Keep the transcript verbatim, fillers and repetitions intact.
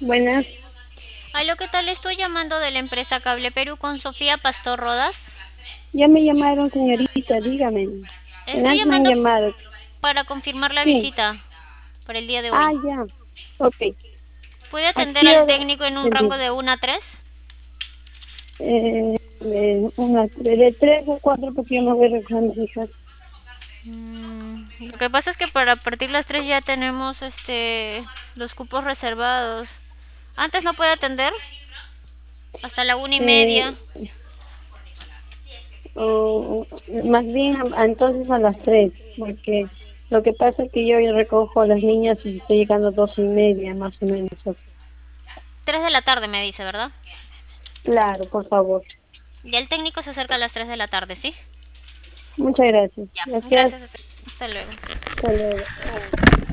Buenas, Aló, ¿qué tal? Estoy llamando de la empresa Cable Perú con Sofía Pastor Rodas. ya me llamaron, señorita, dígame. En Estoy antes me han llamando llamado. para confirmar la Sí. visita para el día de Ah, hoy. ya. Ok. ¿Puede ¿A atender qué al hora? técnico en un rango Entendí. de uno a tres? Eh, eh, una, de tres o cuatro, porque yo me voy a recoger a mis hijas. Mm, lo que pasa es que para partir las tres ya tenemos este los cupos reservados. Antes no puede atender hasta la una y Eh, media. o, más bien, a- entonces a las tres, porque lo que pasa es que yo ya recojo a las niñas y estoy llegando a dos y media, más o menos. Tres de la tarde me dice, ¿verdad? Claro, por favor. Ya el técnico se acerca a las tres de la tarde, ¿sí? Muchas gracias. Ya, Gracias. gracias. Hasta luego. Hasta luego.